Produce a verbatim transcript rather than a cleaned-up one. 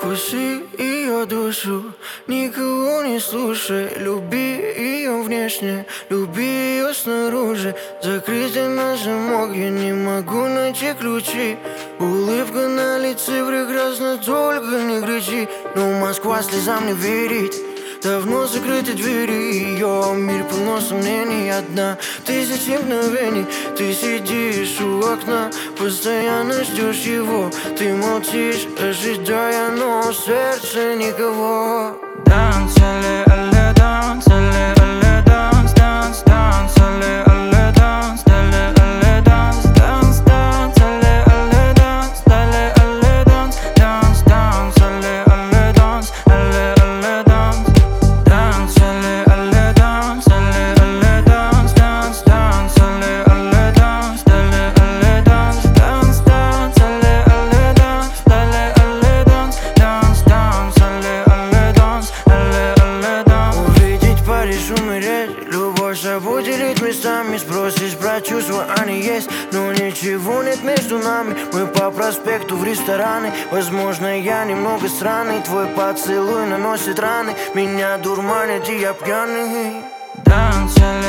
Вкуси ее душу, никого не слушай. Люби ее внешне, люби ее снаружи. Закрытый на замок, я не могу найти ключи. Улыбка на лице прекрасна, только не кричи. Но Москва слезам не верит, давно закрыты двери. Ее мир полно сомнений, одна тысяча мгновений. Ты сидишь у окна, постоянно ждешь его. Ты молчишь, ожидая, но в сердце никого. Dance, alle, alle, dance, alle, alle, dance, dance, dance, alle, alle, dance, alle, alle, dance, dance, dance, alle, alle, dance, alle, alle, dance, dance, dance, alle, alle, dance, alle, alle, dance, dance, alle, alle, dance, alle, alle, dance, dance, dance, alle, alle, dance, alle, alle, dance, dance, dance, alle, alle, dance, alle, alle, dance, dance, dance, alle, alle, dance. Увидеть Париж, умереть, любовь собой делить местами. Спросишь про чувства, они есть, но ничего нет между нами. Мы по проспекту в рестораны. Возможно, я немного странный, твой поцелуй наносит раны. Меня дурманит, и я пьяный. Dance,